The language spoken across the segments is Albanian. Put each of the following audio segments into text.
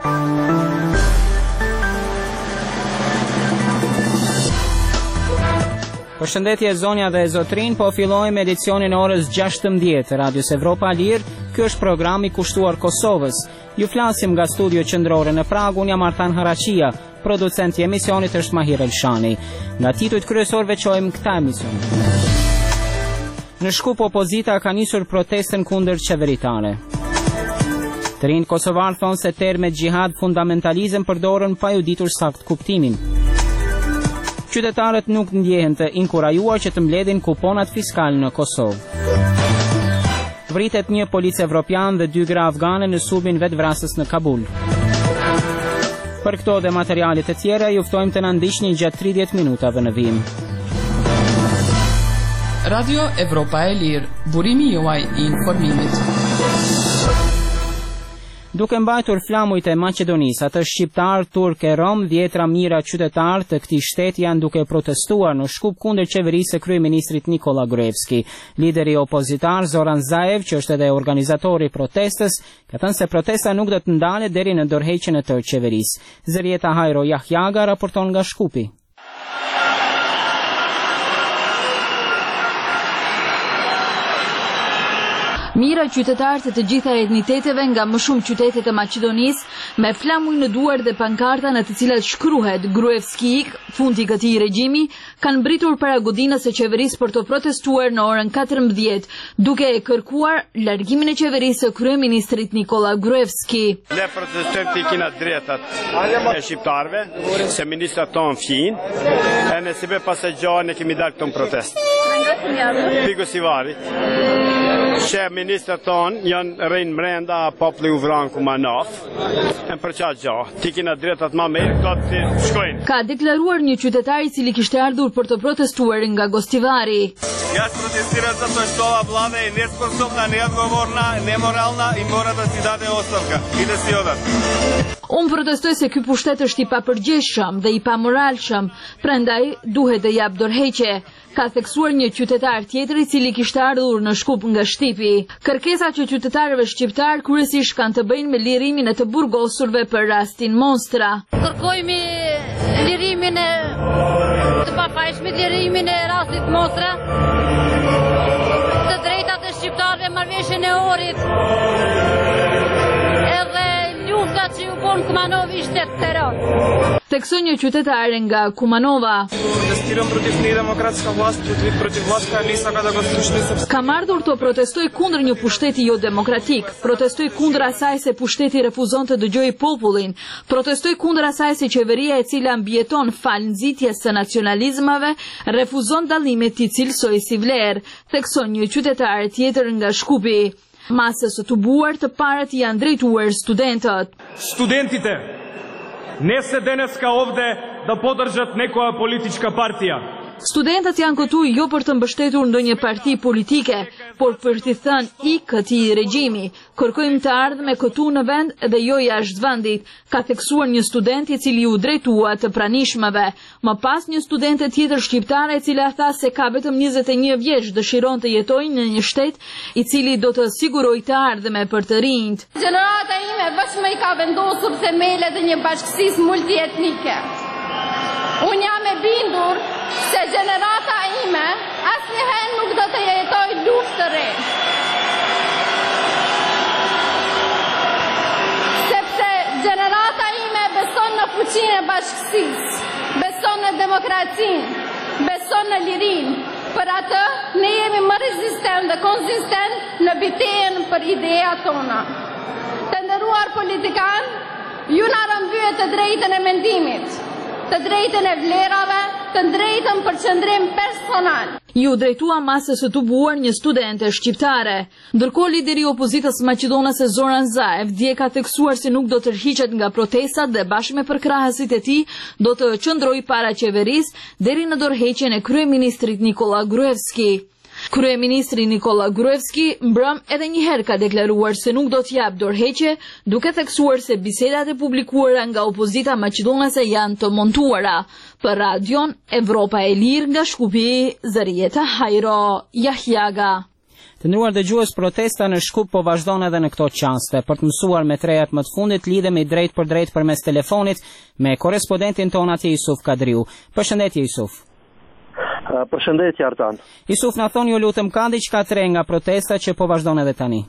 Përshëndetje zonja dhe zotrin, po fillojmë edicionin orës 16 Radios Evropa Lir. Ky është programi kushtuar Kosovës. Ju flasim nga studio qendrore në Prag, unë jam Artan Haraqia, producenti i emisionit është Mahir Elshani. Nga titujt kryesorë veçojmë këta emision. Në Shkup opozita ka nisur protestën kundër qeveritare. Të rinj kosovar thonë se termet xhihad fundamentalizëm përdorën pa ju ditur sakt kuptimin. Qytetarët nuk ndjehen të inkurajuar që të mbledhin kuponat fiskal në Kosovë. Vritet një polic evropian dhe 2 gra afgane në sulmin vetvrasës në Kabul. Për këto dhe materialet e tjera, ju ftojmë të na ndiqni gjatë 30 minutave në vim. Radio Evropa e Lirë, burimi juaj i informimit. Duke mbajtur flamujt e Maqedonisë, atë shqiptar, turk e rom, 10 mijëra qytetar të këtij shteti janë duke protestuar në Shkup kundër qeverisë së kryeministrit Nikola Gruevski. Lideri opozitar Zoran Zaev, që është edhe organizatori i protestës, ka thënë se protesta nuk do të ndalet deri në dorëheqjen e tërë qeverisë. Zërieta Hajro Jahjaga raporton nga Shkupi. Mira qytetarë të gjitha etniteteve nga më shumë qytetet e Maqedonisë, me flamuj në duar dhe pankarta në të cilat shkruhet Gruevski ik, fundi i këtij regjimi, kanë mbritur para godinës së qeverisë për të protestuar në orën 14, duke e kërkuar largimin e qeverisë së kryeministrit Nikola Gruevski. Ne protestojmë të kina drejtat e shqiptarëve, se ministrat tonë fqin, e nëse pas e gjohë ne kemi dalë këto në protest. Pigo Sivari. Që ministrat tonë janë rejnë mrenda populli u vranë Kumanov, e për qatë gjohë, ti kina drejtat ma me do të shkojnë. Ka deklaruar një qytetar i cili kishte ardhur për të protestuar nga Gostivari. Ja protestirat zato što ova vlada je nesposobna, neodgovorna, nemoralna i mora da si dade ostavka i da si odat. Unë protestoj se ky pushtet është i papërgjegjshëm dhe i pamoralshëm, prandaj duhet të jap dorëheqje, ka theksuar një qytetar tjetër i cili kishte ardhur në Shkup nga Shtipi. Kërkesat që qytetarëve shqiptar kryesisht kanë të bëjnë me lirimin e të burgosurve për rastin Monstra. Kërkojmë lirimin e të pafajshmit, lirimin e rastit Monstra, të drejtat e shqiptarëve, marrëveshjen e orit, edhe lufta që u bon Kumanovi ishte terror. Theksoi një qytetare nga Kumanova. Protestiram protiv nedemokratska vlast, protiv vlast koja lista kada konstitucionalista. Kam ardhur të protestoj kundër një pushteti jo demokratik, protestoj kundër asaj se pushteti refuzon të dëgjojë popullin, protestoj kundër asaj se qeveria e cila mbijeton fal nxitjes së nacionalizmave refuzon dallimet të cilësoj si vlerë, thekson një qytetar tjetër nga Shkupi. Masës së tubuar të parët janë drejtuar studentët. Studentite, ne se danas ovde da podržat nekoja politička partija. Studentët janë këtu jo për të mbështetur ndonjë parti politike, por për t'i thënë i këtij regjimi. Kërkojmë të ardhme këtu në vend dhe jo jashtë vendit, ka theksuar një student i cili u drejtua të pranishmëve. Më pas një studente tjetër shqiptare e cila tha se ka vetëm 21 vjeç, dëshiron të jetojë në një shtet i cili do të sigurojë të ardhme për të rinjt. Gjenerata ime vetëm i ka vendosur themelet e një bashkësisë multietnike. Unë jam e bindur se gjenerata ime asnjëherë nuk do të jetojë luftë të re. Sepse gjenerata ime beson në fuqinë e bashkësisë, beson në demokracinë, beson në lirinë. Për atë, ne jemi më rezistent dhe konsistent në bitejën për ideat tona. Të nderuar politikan, ju na rëmbyet të drejtën e mendimit, të drejtën e vlerave, të drejtën për qëndrim personal. Ju drejtua masës së tubuar një studente shqiptare. Ndërkohë lideri i opozitës maqedonase Zoran Zaev dje ka theksuar se nuk do të rriqet nga protestat dhe bashkë me përkrahësit e tij do të qëndrojë para qeverisë deri në dorëheqjen e kryeministrit Nikola Gruevski. Kryeministri Nikola Gruevski mbrëm edhe një herë ka deklaruar se nuk do të jap dorëheqje, duke theksuar se bisedat e publikuara nga opozita maqedonase janë të montuara. Për radion Evropa e Lirë nga Shkupi, Zërieta Hajro Jahjaga. Të nderuar dëgjues, protesta në Shkup po vazhdon edhe në këto qaste. Për të mësuar me trejat më të fundit, lidhemi drejt për drejt përmes telefonit me korrespondentin ton atje Jusuf Kadriu. Përshëndetje Jusuf. Përshëndetje Artan. Jusuf, na thoni ju lutem, ka diçka tre nga protesta që po vazhdon edhe tani?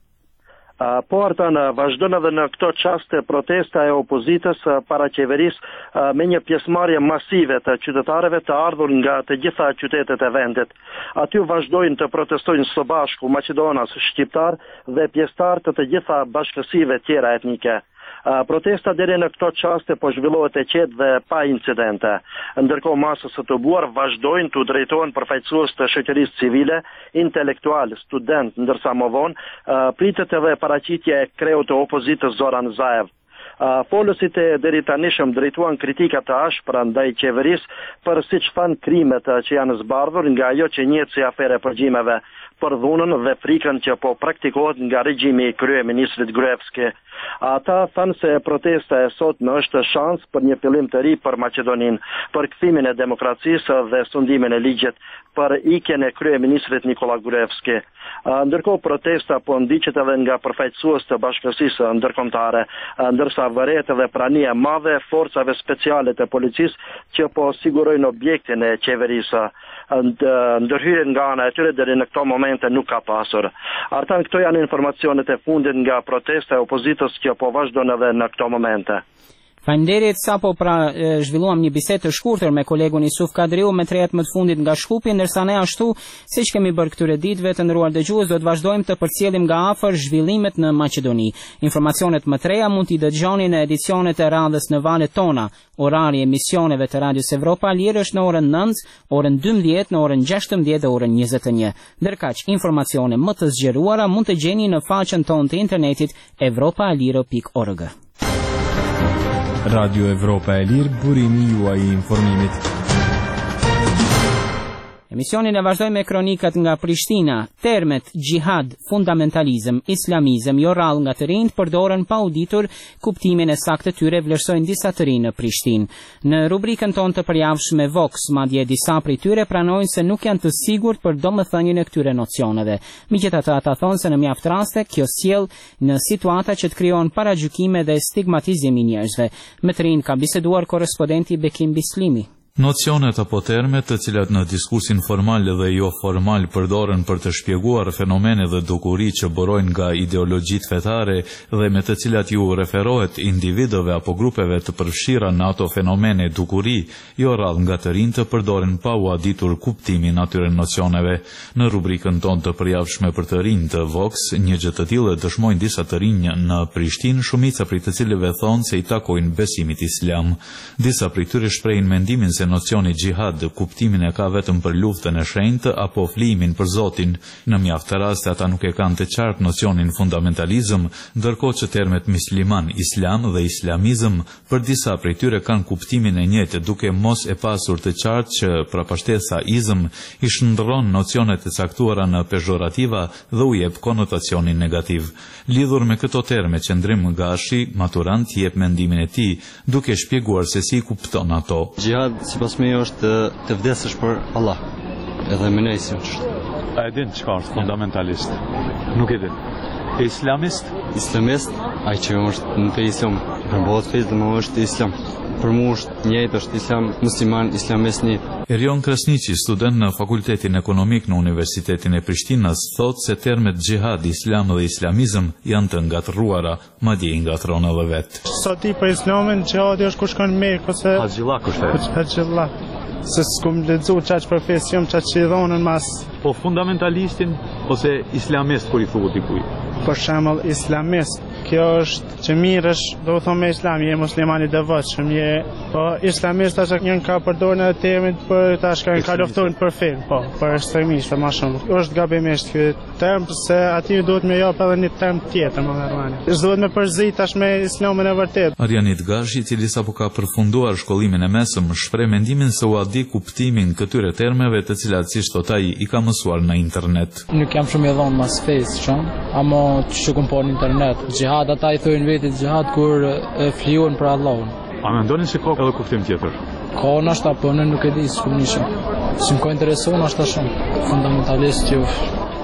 Po Artan, vazhdon edhe në këto qaste protesta e opozitës para qeverisë me një pjesëmarrje masive të qytetarëve të ardhur nga të gjitha qytetet e vendit. Aty vazhdojnë të protestojnë së bashku Maqedonas shqiptar dhe pjesëtar të gjitha bashkësive tjera etnike. Protesta deri në këto qaste po zhvillohet e qetë dhe pa incidente. Ndërkohë masës së të buar vazhdojnë të drejtohen përfaqësues të shoqërisë civile, intelektual, student, ndërsa më vonë pritet edhe paraqitja e kreut të opozitës Zoran Zaev. Folësit e deri tanishëm drejtuan kritika të ashpra ndaj qeverisë për siç thanë krimet që janë zbardhur nga ajo që njihet si afere përgjimeve, për dhunën dhe frikën që po praktikohet nga regjimi i kryeministrit Gruevski. Ata thanë se protesta e sotme është shans për një fillim të ri për Maqedoninë, për kthimin e demokracisë dhe sundimin e ligjit, për ikjen e kryeministrit Nikola Gruevski. Ndërkohë protesta po ndiqet edhe nga përfaqësues të bashkësisë ndërkombëtare, ndërsa vëret edhe prania e madhe e forcave speciale të policisë që po sigurojnë objektin e qeverisë. Ndërhyrjen nga ana e tyre deri në këto momente nuk ka pasur. Artan, këto janë informacionet e fundit nga protesta e opozitës që po vazhdon edhe në këto momente. Faleminderit, sapo zhvilluam një bisedë të shkurtër me kolegun Jusuf Kadriu me trejat më të fundit nga Shkupi, ndërsa ne ashtu, siç kemi bërë këtyre ditëve, të nderuar dëgjues, do të vazhdojmë të përcjellim nga afër zhvillimet në Maqedoni. Informacionet më të reja mund t'i dëgjoni në edicionet e radhës në valët tona. Orari i emisioneve të Radios Evropa Lirë është në orën 9, orën 12, në orën 16 dhe orën 21. Ndërkaq, informacione më të zgjeruara mund të gjeni në faqen tonë të internetit evropaliro.org. Radio Evropa e Lirë, burimi juaj i informimit. Emisionin e vazhdoj me kronikat nga Prishtina. Termet gjihad, fundamentalizëm, islamizëm, jo rrallë nga të rinjt përdoren pa uditur kuptimin e saktë tyre, vlerësojnë disa të rinj në Prishtinë. Në rubrikën tonë të përjavshme Vox, madje disa prej tyre pranojnë se nuk janë të sigurt për domethënien e këtyre nocioneve. Megjithatë, ata thonë se në mjaft raste kjo sjell në situata që të krijon paragjykime dhe stigmatizim i njerëzve. Me të rinj ka biseduar korrespondenti Bekim Bislimi. Nocionet apo termet të cilat në diskursin formal dhe jo formal përdoren për të shpjeguar fenomene dhe dukuri që burojnë nga ideologjit fetare dhe me të cilat ju referohet individëve apo grupeve të përfshira në ato fenomene dukuri, jo rrallë nga të rinj të përdoren pa u aditur kuptimin atyre nocioneve. Në rubrikën tonë të përjavshme për të rinj të Vox, një gjë të tillë dëshmojnë disa të rinj në Prishtinë, shumica prej të cilëve thonë se i takojnë besimit islam. Disa prej tyre shprehin mendimin se nocioni gjihad kuptimin e ka vetëm për luftën e shenjtë apo flimin për Zotin. Në mjaft raste ata nuk e kanë të qartë nocionin fundamentalizëm, ndërkohë që termet musliman, islam dhe islamizëm për disa prej tyre kanë kuptimin e njëjtë, duke mos e pasur të qartë që prapashtesa izëm i shndërron nocionet e caktuara në pejorativa dhe u jep konotacionin negativ. Lidhur me këto terme, Qendrim Gashi, maturant, jep mendimin e tij, duke shpjeguar se si kupton ato. Gjihad sipas meje është të vdesësh për Allah, edhe me nejsi është. A e din çka është fundamentalist? Nuk e din. Islamist? Islamist, ai që është në fe islam, përbohet fe dhe më është islam. Për mu është njëjtë, është islam musliman, islamist një. Erion Krasniqi, student në Fakultetin Ekonomik në Universitetin e Prishtinës, thotë se termet gjihad, islam dhe islamizëm janë të ngatruara, madje i ngatron edhe vetë. Sa ti për islamin, gjihadi është kur shkon Mekë ose Haxhilla kushte. Haxhilla. Se s'kum lexu çaj profesion, çaj që i dhonën mas. Po fundamentalistin ose islamist kur i thuhet dikujt? Për shembull islamist, kjo është që mirësh, do të thonë me islam, je muslimani i devotshëm, je, po islamist tash janë ka përdorur në termin për tash kanë ka luftuar për fen, po, për ekstremistë më shumë. Është gabimisht ky term se aty duhet më jap edhe një term tjetër, më thënë. S'duhet më përzit tash me islamin e vërtet. Arjanit Gashi, i cili sapo ka përfunduar shkollimin e mesëm, shpreh mendimin se u di kuptimin këtyre termeve të cilat si thot ai i ka mësuar në internet. Nuk jam shumë i dhënë mas fesë, shumë, ama që kum po në internet. Gjihad ata i thojnë vetit gjihad kur fliuan për Allahun. A mendoni se ka edhe kuptim tjetër? Ka nashta, po ne nuk e di s'kum nishëm. Si më ka interesuar nashta shumë. Fundamentalist ju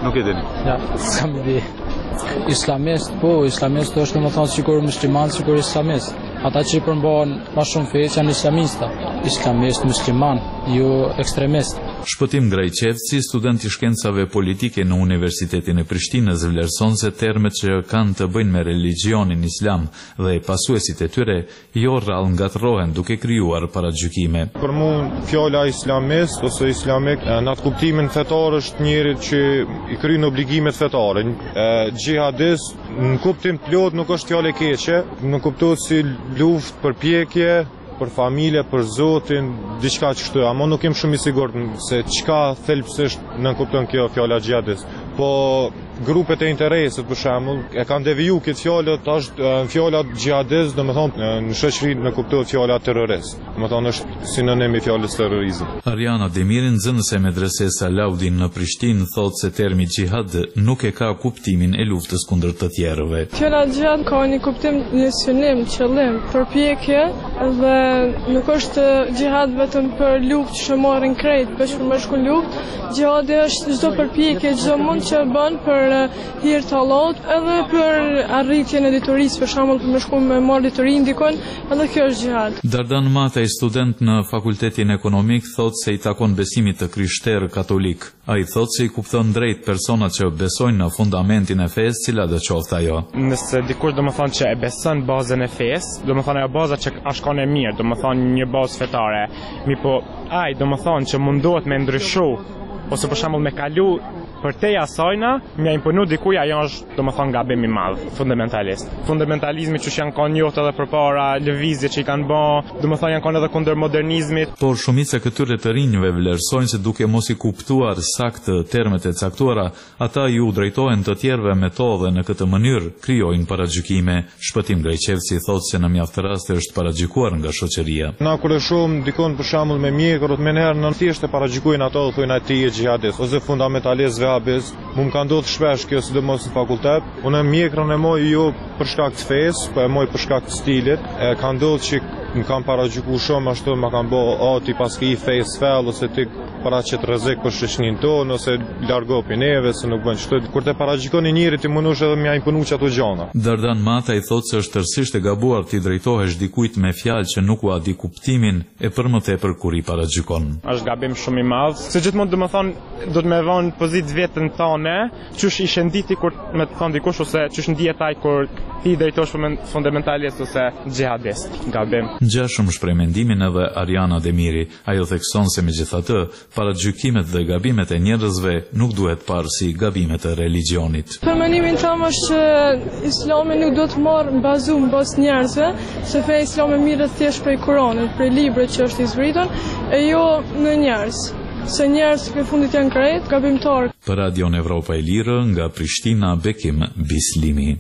Nuk e dini. Ja, s'kam ide. Islamist, po, islamist është domethënë sikur musliman, sikur islamist. Ata që i përmbahen ma shumë fe janë islamista. Islamist, musliman, jo ekstremist. Shpëtim Grajqevci, student i shkencave politike në Universitetin e Prishtinës, vlerëson se termet që kanë të bëjnë me religionin islam dhe pasuesit e tyre jo rrallë ngatrohen duke krijuar paragjykime. Për mu fjala islamist ose islamik në atë kuptimin fetar është njëri që i kryen obligimet fetare. Xhihadist në kuptim plot nuk është fjalë keqe, nuk kuptohet si luftë, përpjekje për familje, për Zotin, diçka kështu, ama nuk jem shumë i sigurt se çka thelbësisht në kupton kjo fjala xhihadist. Po grupet e interesit për shembull e kanë deviju këtë fjalë, tash fjala xhihadist, domethënë në shoqëri në kuptohet fjala terrorist. Domethënë është sinonim i fjalës terrorizëm. Ariana Demiri, nxënëse medreses Alaudin në Prishtinë, thotë se termi xhihad nuk e ka kuptimin e luftës kundër të tjerëve. Fjala xhihad ka një kuptim, një synim, qëllim, përpjekje dhe nuk është xhihad vetëm për luftë që marrin krejt, veç për me shku luftë. Xhihadi është çdo përpjekje, çdo mund që bën për hir të Allahut, edhe për arritjen e diturisë, për shembull për me shku me marrë diturin dikon, edhe kjo është xhihad. Dardan Mataj, student në Fakultetin Ekonomik, thotë se i takon besimit të krishterë katolik. Ai thotë se i kupton drejt personat që besojnë në fundamentin e fesë, cila do qoftë ajo. Nëse dikush domethënë që e beson bazën e fesë, domethënë ajo baza që është kanë e mirë, domethënë një bazë fetare. Po ai domethënë që mundohet me ndryshu ose për shembull me kalu për te asajna, më imponu dikuj ajo është domethënë gabim i madh, fundamentalist. Fundamentalizmi që janë kanë njohur edhe përpara lëvizjet që i kanë bën, domethënë janë kanë edhe kundër modernizmit. Por shumica këtyre të rinjve vlerësojnë se duke mos i kuptuar saktë termet e caktuara, ata ju drejtohen të tjerëve metodhe në këtë mënyrë krijojnë paragjykime. Shpëtim Grajqevci thotë se në mjaft raste është paragjykuar nga shoqëria. Na kur e shohim dikon për shembull me mjekrut, më herë në thjesht e paragjykojnë ato, thonë ai ti je xhihadist ose fundamentalist mu më ka ndodhur shpesh kjo sidomos në fakultet. Unë mjekrën e moj jo për shkak të fesë, po e moj për shkak të stilit. Ka ndodhur që më kanë paragjykuar shumë ashtu, më kanë bë ti paske i fesë fell ose ti paraqet rrezik për shoqërinë tonë ose largo pineve se nuk bën çto. Kur të paragjykoni njëri ti mundosh edhe më imponu ato gjëra. Dardan Mataj thotë se është tërësisht e gabuar ti drejtohesh dikujt me fjalë që nuk ua di kuptimin e për më tepër kur i paragjykon. Është gabim shumë i madh. Se gjithmonë domethënë do të më vënë pozitë vetën tonë, çush i shënditi kur me të thon dikush ose çush ndihet ai kur ti drejtohesh fundamentalist ose xhihadist. Gabim. Ngjashëm shpreh mendimin edhe Ariana Demiri. Ajo thekson se megjithatë, paragjykimet dhe gabimet e njerëzve nuk duhet parë si gabimet e religionit. Për mendimin tim është që Islami nuk do të marrë bazuar mbas njerëzve, se feja islame mirët thjesht prej Kuranit, prej librit që është i zbritur, e jo në njerëz. Se njerëz që fundit janë krejt, gabimtar. Për Radion Evropa e Lirë, nga Prishtina, Bekim Bislimi.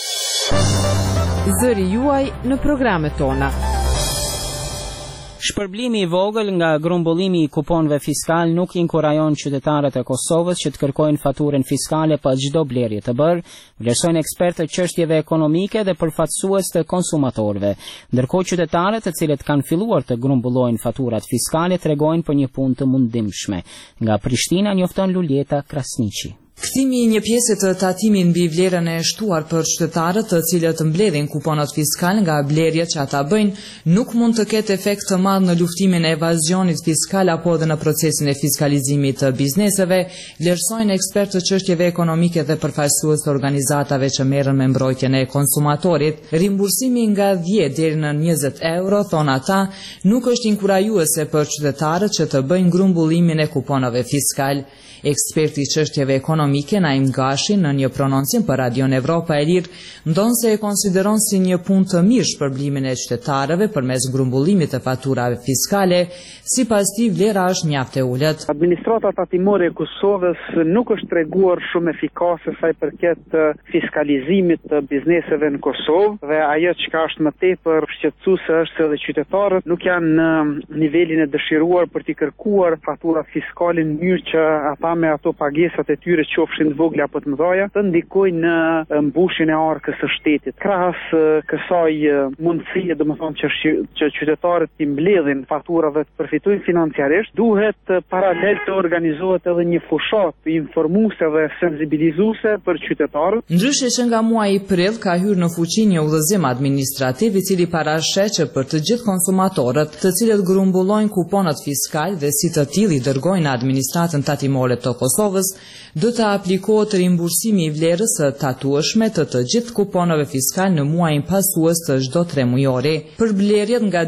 Zëri juaj në programet tona. Shpërblimi i vogël nga grumbullimi i kuponëve fiskal nuk inkurajon qytetarët e Kosovës që të kërkojnë faturën fiskale për çdo blerje të bërë, vlerësojnë ekspertë të çështjeve ekonomike dhe përfaqësues të konsumatorëve. Ndërkohë qytetarët të cilët kanë filluar të grumbullojnë faturat fiskale tregojnë për një punë të mundimshme. Nga Prishtina njofton Luljeta Krasniqi. Kthimi i një pjese të tatimit mbi vlerën e shtuar për qytetarët të cilët mbledhin kuponat fiskal nga blerjet që ata bëjnë, nuk mund të ketë efekt të madh në luftimin e evazionit fiskal apo edhe në procesin e fiskalizimit të bizneseve, vlerësojnë ekspertë të çështjeve ekonomike dhe përfaqësues të organizatave që merren me mbrojtjen e konsumatorit. Rimbursimi nga 10 deri në 20 euro, thon ata, nuk është inkurajuese për qytetarët që të bëjnë grumbullimin e kuponave fiskal. Eksperti i çështjeve ekonomike Naim Gashi në një prononcim për Radion Evropa e Lirë ndonë se e konsideron si një punë të mirë shpërblimin e qytetarëve përmes grumbullimit të faturave fiskale, sipas tij vlera është mjaft e ulët. Administrata tatimore e Kosovës nuk është treguar shumë efikase sa i përket fiskalizimit të bizneseve në Kosovë dhe ajo që është më tepër shqetësuese është se edhe qytetarët nuk janë në nivelin e dëshiruar për t'i kërkuar faturat fiskale në mënyrë që ata me ato pagesat e tyre qofshin të vogla apo të mëdha, të ndikojnë në mbushjen e arkës së shtetit. Krahas kësaj mundësie, domethënë që qytetarët të mbledhin faturat dhe të përfitojnë financiarisht, duhet paralel të organizohet edhe një fushat informuese dhe sensibilizuese për qytetarët. Ndryshe që nga muaji prill ka hyrë në fuqi një udhëzim administrativ i cili parasheh që për të gjithë konsumatorët, të cilët grumbullojnë kuponat fiskal dhe si të tillë i dërgojnë në administratën tatimore të Kosovës, do të aplikohet rimbursimi i vlerës së tatueshme të gjithë kuponave fiskal në muajin pasues të çdo 3 mujori. Për blerjet nga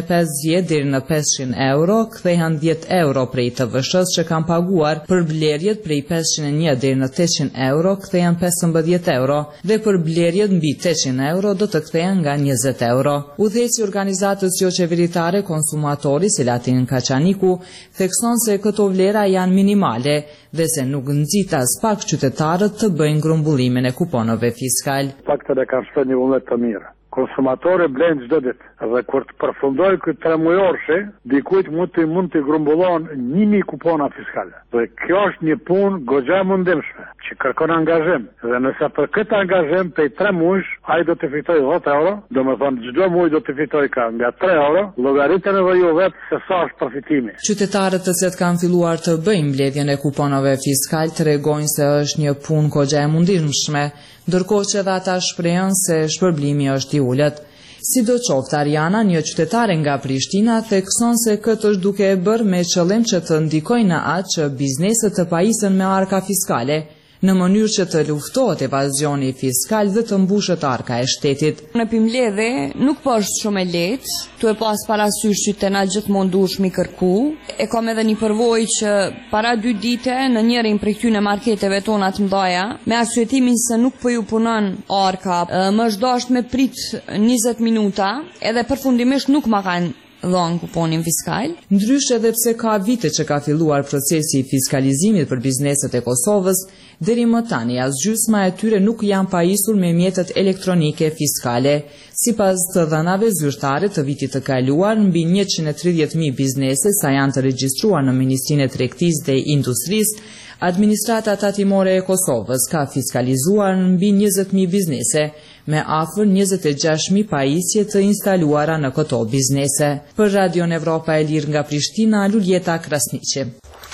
250 deri në 500 euro, kthehen 10 euro prej TVSH që kanë paguar. Për blerjet prej 501 deri në 800 euro, kthehen 15 euro dhe për blerjet mbi 800 euro do të kthehen nga 20 euro. Udhëheci i organizatës jo qeveritare Konsumatori Selatin Kaçaniku thekson se këto vlera janë minimale dhe se nuk nxit as pak qytetarët të bëjnë grumbullimin e kuponave fiskal. Faktet e kanë shënë një vullnet të mirë. Konsumatori blen çdo ditë dhe kur të përfundoj këtë 3 mujorshi, dikujt mund të grumbullon 1000 kupona fiskale. Dhe kjo është një punë goxha mundimshme që kërkon angazhim. Dhe nëse për këtë angazhim prej 3 muajsh ai do të fitoj 10 euro, domethënë çdo muaj do të fitoj nga 3 euro, llogaritën edhe ju vetë se sa është përfitimi. Qytetarët të cilët kanë filluar të bëjnë mbledhjen e kuponave fiskal tregojnë se është një punë goxha e mundimshme, ndërkohë që edhe ata shprehen se shpërblimi është i ulët. Sidoqoftë, Ariana, një qytetare nga Prishtina, thekson se këtë është duke e bërë me qëllim që të ndikojë në atë që bizneset të pajisen me arka fiskale, në mënyrë që të luftohet evazioni fiskal dhe të mbushet arka e shtetit. Në pimbledhe nuk po është shumë e lehtë, tu e pas parasysh që të na gjithmonë duhesh mi kërku. E kam edhe një përvojë që para 2 dite në njërin prej këtyre marketeve tona të mëdha, me arsyetimin se nuk po ju punon arka, më është dashur me prit 20 minuta, edhe përfundimisht nuk ma kanë dhënë kuponin fiskal. Ndryshe edhe pse ka vite që ka filluar procesi i fiskalizimit për bizneset e Kosovës, deri më tani as gjysma e tyre nuk janë pajisur me mjetet elektronike fiskale. Sipas të dhënave zyrtare të vitit të kaluar, mbi 130.000 biznese sa janë të regjistruar në Ministrinë e Tregtisë dhe Industrisë, Administrata tatimore e Kosovës ka fiskalizuar mbi 20.000 biznese, me afër 26.000 pajisje të instaluara në këto biznese. Për Radion Evropa e Lirë nga Prishtina, Luljeta Krasniqi.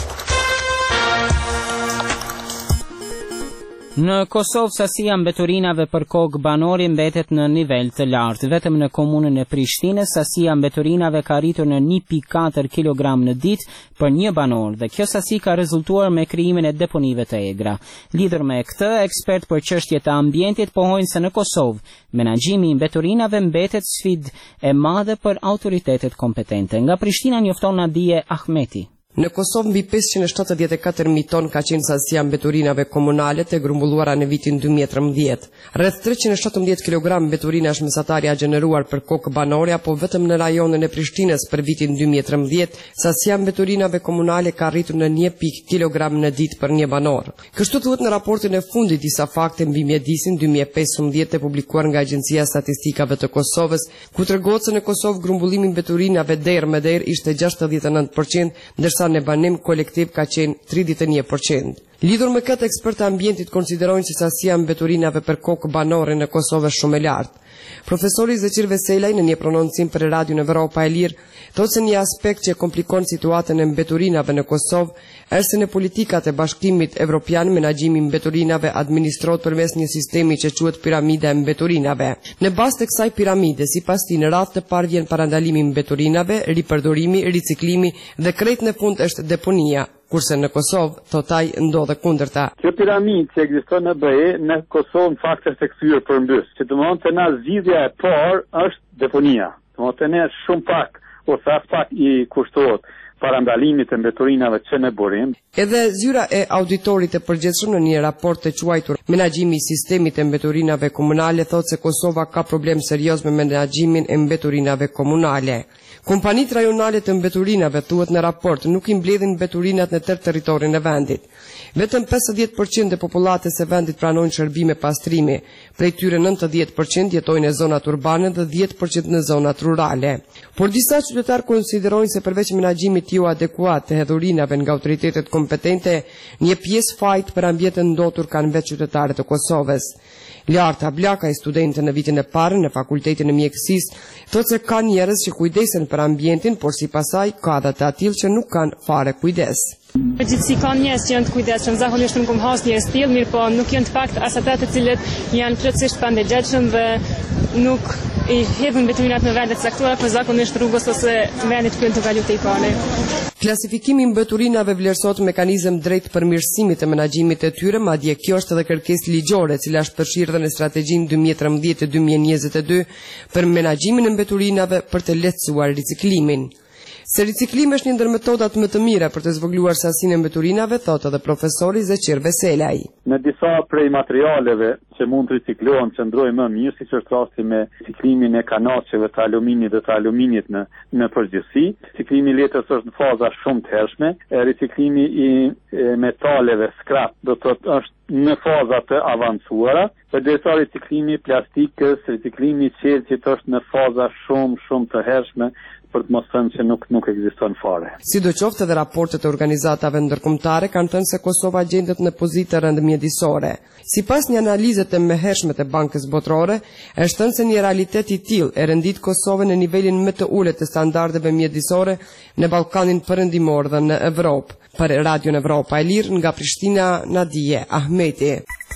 Në Kosovë sasia mbeturinave për kokë banori mbetet në nivel të lartë. Vetëm në komunën e Prishtinës sasia mbeturinave ka arritur në 1.4 kg në ditë për një banor dhe kjo sasi ka rezultuar me krijimin e deponive të egra. Lidhur me këtë, ekspert për çështje të ambientit pohojnë se në Kosovë menaxhimi i mbeturinave mbetet sfidë e madhe për autoritetet kompetente. Nga Prishtina njofton Nadije Ahmeti. Në Kosovë mbi 574.000 ton ka qenë sasia mbeturinave komunale të grumbulluara në vitin 2013. Rreth 317 kg mbeturinash mesatarja gjeneruar për kokë banore, apo vetëm në rajonin e Prishtinës për vitin 2013, sasia mbeturinave komunale ka arritur në 1 kg në ditë për një banor. Kështu thuhet në raportin e fundit disa fakte mbi mjedisin 2015 e publikuar nga Agjencia Statistikave të Kosovës, ku tregohet se në Kosovë grumbullimi mbeturinave derë me derë ishte 69%, ndërsa në banim kolektiv ka qenë 31%. Lidhur me këtë, ekspertë ambientit konsiderojnë se sasia mbeturinave për kokë banore në Kosovë është shumë e lartë. Profesori Zeqir Veselaj në një prononcim për Radion Evropa e Lirë thotë se një aspekt që komplikon situatën e mbeturinave në Kosovë është se në politikat e Bashkimit Evropian menaxhimi i mbeturinave administrohet përmes një sistemi që quhet piramida e mbeturinave. Në bazë të kësaj piramide, sipas tij, në radhë të parë vjen parandalimi i mbeturinave, ripërdorimi, riciklimi dhe krejt në fund është deponia. Kurse në Kosovë, thotaj, ndodhe kundërta. Kjo piramidë që ekziston në BE, në Kosovë në fakt është e kthyer përmbys. Që të mëon të na zgjidhja e parë është deponia. Të mëon të ne shumë pak, ose as pak i kushtohet parandalimit të mbeturinave që në burim. Edhe zyra e auditorit e përgjithshëm në një raport të quajtur Menaxhimi i sistemit të mbeturinave komunale thotë se Kosova ka problem serioz me menaxhimin e mbeturinave komunale. Kompanitë rajonale të mbeturinave, thuhet në raport, nuk i mbledhin mbeturinat në tërë territorin e vendit. Vetëm 50% e popullatës së vendit pranojnë shërbime pastrimi, Prej tyre 90% jetojnë në zonat urbane dhe 10% në zonat rurale. Por disa qytetarë konsiderojnë se përveç menaxhimit jo adekuat të hedhurinave nga autoritetet kompetente, një pjesë fajt për ambientin ndotur kanë vetë qytetarët e Kosovës. Larta Blaka, studente në vitin e parë në Fakultetin e Mjekësisë, thotë se ka njerëz që kujdesen për ambientin, por sipas saj ka edhe të tillë që nuk kanë fare kujdes. Përgjithësi ka njerëz që janë të kujdesshëm, zakonisht nuk kam hasë njerëz tillë, mirë po nuk janë të fakt as ata të cilët janë plotësisht pandegjetshëm dhe nuk i hedhin veturinat në vendet caktuara, por zakonisht rrugës ose vendit ku janë të kaluar tej pale. Klasifikimi i mbeturinave vlerësohet mekanizëm drejt përmirësimit të menaxhimit të tyre, madje kjo është edhe kërkesë ligjore, e cila është përfshirë në strategjinë 2013-2022 për menaxhimin e mbeturinave për të lehtësuar riciklimin. Se riciklimi është një ndër metodat më të mira për të zvogëluar sasinë e mbeturinave, thotë edhe profesori Zeqir Veselaj. Në disa prej materialeve që mund të riciklohen qëndrojnë më mirë, siç është rasti me riciklimin e kanaqeve të aluminit dhe të aluminit në përgjithësi. Riciklimi i letrës është në faza shumë të hershme, riciklimi i metaleve scrap do të thotë është në faza të avancuara, përderisa riciklimi i plastikës, riciklimi i qelçit është në faza shumë të hershme, për të mos thënë që nuk ekziston fare. Sidoqoftë edhe raportet e organizatave ndërkombëtare kanë thënë se Kosova gjendet në pozitë rëndëmjedisore. Sipas një analize të mëhershme të Bankës Botërore, është thënë se një realitet i tillë e rendit Kosovën në nivelin më të ulët të standardeve mjedisore në Ballkanin Perëndimor dhe në Evropë. Për Radio Evropa e Lirë nga Prishtina, Nadije Ahmeti.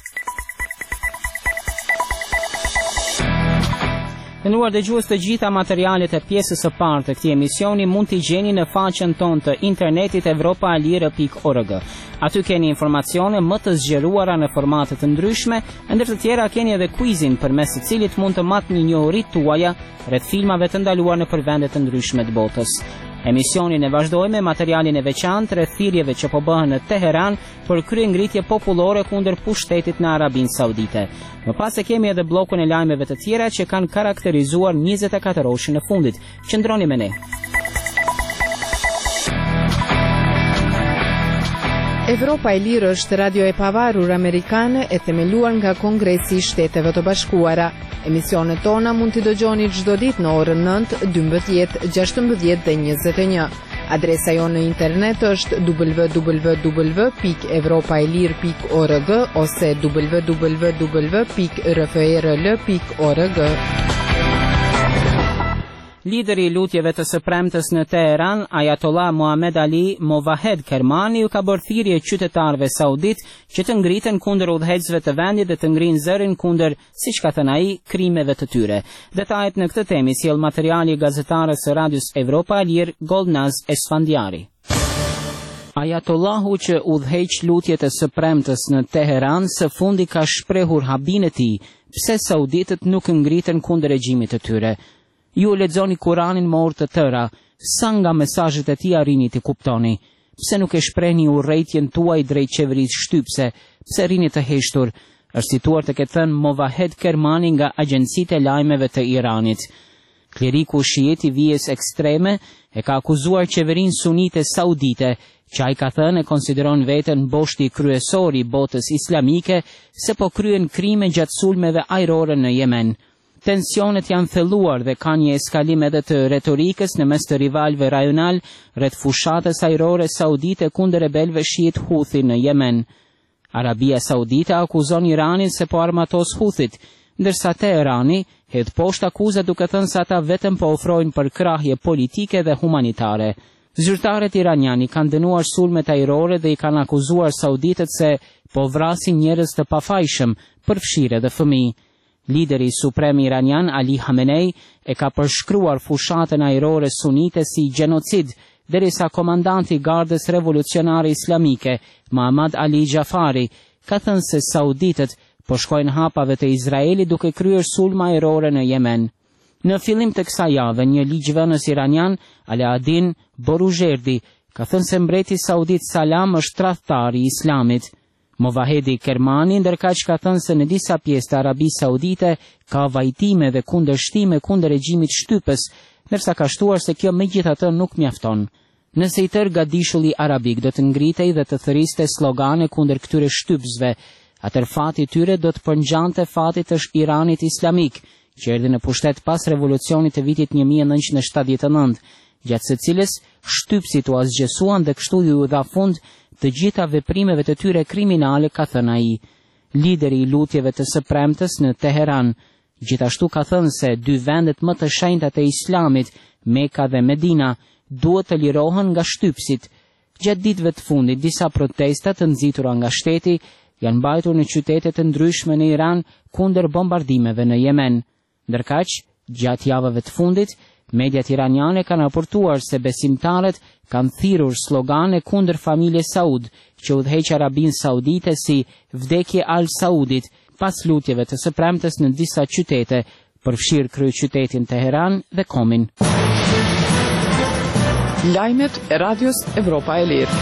Nderuar dëgjues, të gjitha materialet e pjesës së parë të këtij emisioni mund t'i gjeni në faqen tonë të internetit evropalire.org. Aty keni informacione më të zgjeruara në formate të ndryshme, ndër të tjera keni edhe quizin përmes të cilit mund të matni njohuritë tuaja rreth filmave të ndaluar në vende të ndryshme të botës. Emisionin e vazhdojmë me materialin e veçantë rreth thirrjeve që po bëhen në Teheran për kryengritje popullore kundër pushtetit në Arabinë Saudite. Më pas e kemi edhe bllokun e lajmeve të tjera që kanë karakterizuar 24 orëshin e fundit. Qëndroni me ne. Evropa e Lirë është radio e pavarur amerikane e themeluar nga Kongresi i Shteteve të Bashkuara. Emisionet tona mund t'i dëgjoni çdo ditë në orën 9, 12, 16 dhe 21. Adresa jonë në internet është www.evropaelir.org ose www.rfrl.org. Lideri i lutjeve të së premtes në Teheran, Ayatollah Mohamed Ali Movahed Kermani, u ka bërë thirrje qytetarëve saudit që të ngriten kundër udhëheqësve të vendit dhe të ngrinë zërin kundër, siç ka thënë ai, krimeve të tyre. Detajet në këtë temë sjell materiali i gazetarës së Radios Evropa e Lirë, Golnaz Esfandiari. Ayatollahu që udhëheq lutjet e së premtes në Teheran së fundi ka shprehur habinë e tij, pse sauditët nuk ngriten kundër regjimit të tyre. Ju lexoni Kuranin me orë të tëra, sa nga mesazhet e tij arrini të kuptoni. Pse nuk e shprehni urrëtitjen tuaj drejt qeverisë shtypse? Pse rini të heshtur? Është cituar të ketë thënë Movahed Kermani nga agjencitë e lajmeve të Iranit. Kleriku shiit i vijes ekstreme e ka akuzuar qeverinë sunite saudite, që ai ka thënë e konsideron veten boshti kryesor i botës islamike, se po kryen krime gjatë sulmeve ajrore në Yemen. Tensionet janë thelluar dhe ka një eskalim edhe të retorikës në mes të rivalëve rajonal rreth fushatës ajrore saudite kundër rebelëve shiit Houthi në Yemen. Arabia Saudite akuzon Iranin se po armatos Houthit, ndërsa Teherani hedh poshtë akuza duke thënë se ata vetëm po ofrojnë përkrahje politike dhe humanitare. Zyrtarët iraniani kanë dënuar sulmet ajrore dhe i kanë akuzuar sauditët se po vrasin njerëz të pafajshëm, përfshirë edhe fëmijë. Lideri suprem iranian Ali Khamenei e ka përshkruar fushatën ajrore sunite si gjenocid, derisa komandanti i Gardës Revolucionare Islamike, Muhammad Ali Jafari, ka thënë se sauditët po shkojnë hapave të Izraelit duke kryer sulma ajrore në Yemen. Në fillim të kësaj jave, një ligjvënës iranian, Alaaddin Borujerdi, ka thënë se mbreti saudit Salam është tradhtar i Islamit. Movahedi Kermani ndërkaq ka thënë se në disa pjesë të Arabisë Saudite ka vajtime dhe kundërshtime kundër regjimit shtypës, ndërsa ka shtuar se kjo megjithatë nuk mjafton. Nëse i tërë gadishulli arabik do të ngritej dhe të thëriste slogane kundër këtyre shtypsve, atër fati tyre do të përngjante fatit të Iranit Islamik, që erdhi në pushtet pas revolucionit të vitit 1979, gjatë së cilës shtypësit u asgjësuan dhe kështu ju dha fund të gjitha veprimeve të tyre kriminale, ka thënë ai. Lideri i lutjeve të së premtës në Teheran gjithashtu ka thënë se dy vendet më të shenjta të Islamit, Meka dhe Medina, duhet të lirohen nga shtypësit. Gjatë ditëve të fundit, disa protesta të nxitura nga shteti janë mbajtur në qytete të ndryshme në Iran kundër bombardimeve në Yemen. Ndërkaq, gjatë javëve të fundit, mediat iraniane kanë raportuar se besimtarët kanë thirrur slogane kundër familjes Saud, që udhëheq Arabinë Saudite si vdekje al Saudit, pas lutjeve të së premtës në disa qytete, përfshirë kryeqytetin Teheran dhe Komin. Lajmet e Radios Evropa e Lirë.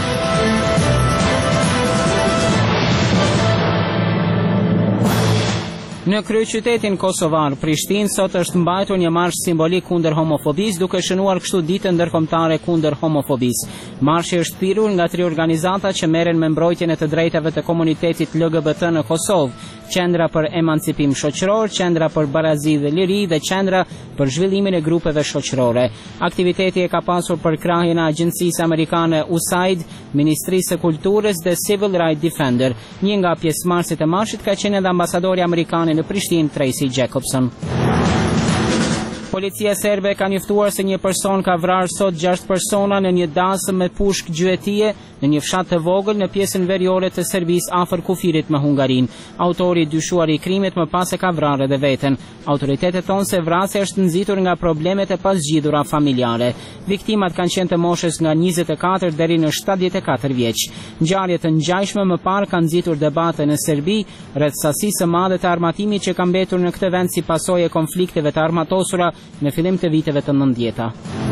Në kryeqytetin kosovar, Prishtinë, sot është mbajtur një marsh simbolik kundër homofobisë, duke shënuar kështu ditën ndërkombëtare kundër homofobisë. Marshi është thirrur nga 3 organizata që merren me mbrojtjen e të drejtave të komunitetit LGBT në Kosovë: Qendra për Emancipim Shoqëror, Qendra për Barazi dhe Liri dhe Qendra për Zhvillimin e Grupeve Shoqërore. Aktiviteti e ka pasur përkrahjen e Agjencisë Amerikane USAID, Ministrisë së Kulturës dhe Civil Rights Defender. Një nga pjesëmarrësit e marshit ka qenë edhe ambasadori amerikan në Prishtinë, Tracy Jacobson. Policia serbe ka njoftuar se një person ka vrarë sot 6 persona në një dasëm me pushk gjuetie në një fshat të vogël në pjesën veriore të Serbisë afër kufirit me Hungarinë. Autori i dyshuar i krimit më pas e ka vrarë edhe veten. Autoritetet thonë se vrasja është nxitur nga problemet e pasgjidhura familjare. Viktimat kanë qenë të moshës nga 24 deri në 74 vjeç. Ngjarje të ngjashme më parë kanë nxitur debate në Serbi rreth sasisë së madhe të armatimit që ka mbetur në këtë vend si pasojë e konflikteve të armatosura në fillim të viteve të 90-ta.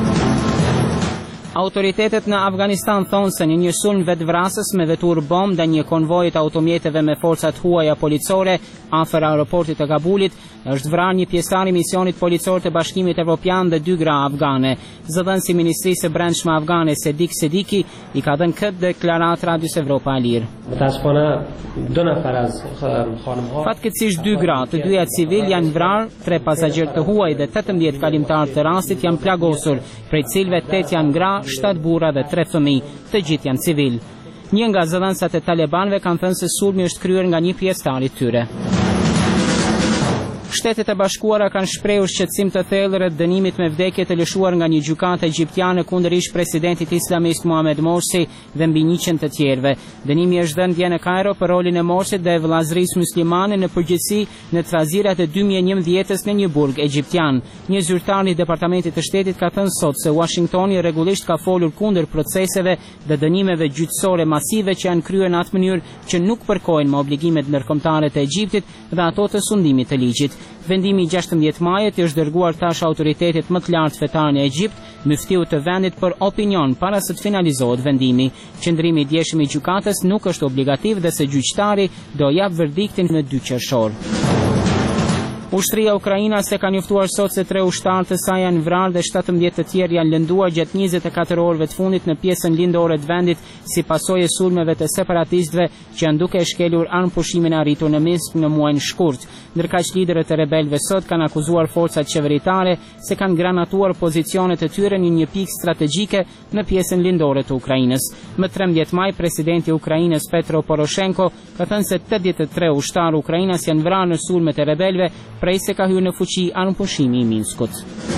Autoritetet në Afganistan thonë se në një sulm vetvrasës me vetur bomb ndaj një konvoji të automjeteve me forcat huaja policore afër aeroportit të Kabulit, është vrarë një pjesëtar i misionit policor të Bashkimit Evropian dhe 2 gra afgane. Zëdhënësi i Ministrisë së Brendshme afgane Sedik Sediki i ka dhënë këtë deklaratë Radios Evropa e Lirë. Fatkeqësisht 2 gra, të 2 civil janë vrarë, 3 pasagjerë të huaj dhe 18 kalimtarë të rastit janë plagosur, prej cilëve 8 janë gra, 7 burra dhe 3 fëmijë, të gjithë janë civil. Një nga zëdhënësat e talibanëve kanë thënë se sulmi është kryer nga një pjesëtar i tyre. Shtetet e Bashkuara kanë shprehur shqetësim të thellë rreth dënimit me vdekje të lëshuar nga një gjykatë egjiptiane kundër ish-presidentit islamist Mohamed Morsi dhe mbi 100 të tjerëve. Dënimi është dhënë dje në Kairo për rolin e Morsit dhe vëllazërisë muslimane në përgjithësi në trazirat e 2011-s në një burg egjiptian. Një zyrtar i Departamentit të Shtetit ka thënë sot se Washingtoni rregullisht ka folur kundër proceseve dhe dënimeve gjyqësore masive që janë kryer në atë mënyrë që nuk përkojnë me obligimet ndërkombëtare të Egjiptit dhe ato të sundimit të ligjit. Vendimi 16 majit është dërguar tash autoritetit më të lartë fetar në Egjipt, myftiu të vendit për opinion para se të finalizohet vendimi. Qëndrimi i djeshëm i gjykatës nuk është obligativ dhe se gjyqtari do jap verdiktin në 2 qershor. Ushtria ukrainase ka njoftuar sot se 3 ushtarë të saj janë vrarë dhe 17 të tjerë janë lënduar gjatë 24 orëve të fundit në pjesën lindore të vendit si pasojë e sulmeve të separatistëve që janë duke shkelur armëpushimin arritur në Minsk në muajin shkurt. Ndërkaq liderët e rebelëve sot kanë akuzuar forcat qeveritare se kanë granatuar pozicionet e tyre në një pikë strategjike në pjesën lindore të Ukrainës. Më 13 maj presidenti i Ukrainës Petro Poroshenko ka thënë se 83 ushtarë ukrainas janë vrarë në sulmet e rebelëve prej se ka hyrë në fuqi armëpushimi i Minskut.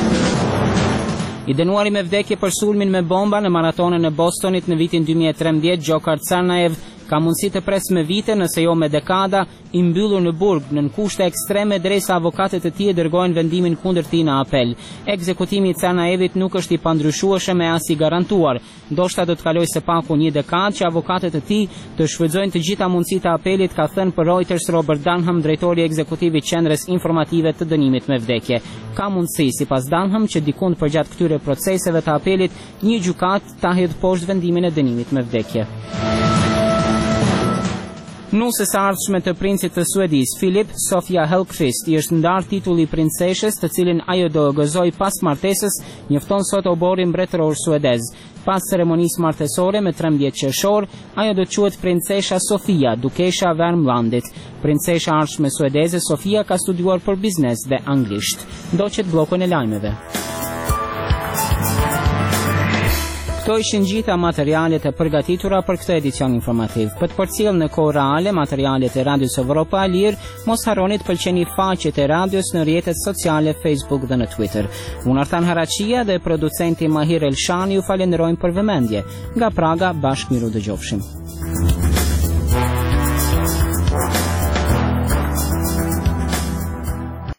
I dënuari me vdekje për sulmin me bomba në maratonën e Bostonit në vitin 2013, Gjokar Tsarnaev ka mundësi të presë me vite, nëse jo me dekada, i mbyllur në burg në kushte ekstreme derisa avokatët e tij dërgojnë vendimin kundër tij në apel. Ekzekutimi i Tsarnaevit nuk është i pandryshueshëm e as i garantuar. Ndoshta do të kalojë së paku një dekadë që avokatët e tij të shfrytëzojnë të gjitha mundësitë e apelit, ka thënë për Reuters Robert Dunham, drejtori ekzekutiv i Qendrës Informative të dënimit me vdekje. Ka mundësi, sipas Dunham, që dikund përgjatë këtyre proceseve të apelit, një gjykatë ta hedhë poshtë vendimin e dënimit me vdekje. Nusës ardhshme të princit të Suedis, Filip, Sofia Hellqvist, i është ndarë titulli princeshës, të cilin ajo do gëzoj pas martesës, njofton sot oborin mbretëror suedez. Pas ceremonisë martesore me 13 qershor, ajo do të quhet princesha Sofia, dukesha e Värmlandit. Princesha ardhshme suedeze Sofia ka studiuar për biznes dhe anglisht. Ndoqet bllokun e lajmeve. Këto ishin gjitha materialet e përgatitura për këtë edicion informativ. Për të përcjellë në kohë reale materialet e Radios Evropa e Lirë, mos harroni të pëlqeni faqet e radios në rrjetet sociale, Facebook dhe në Twitter. Unë Artan Haraqia dhe producenti Mahir Elshani ju falenderojmë për vëmendje. Nga Praga, bashkë miru dëgjofshim.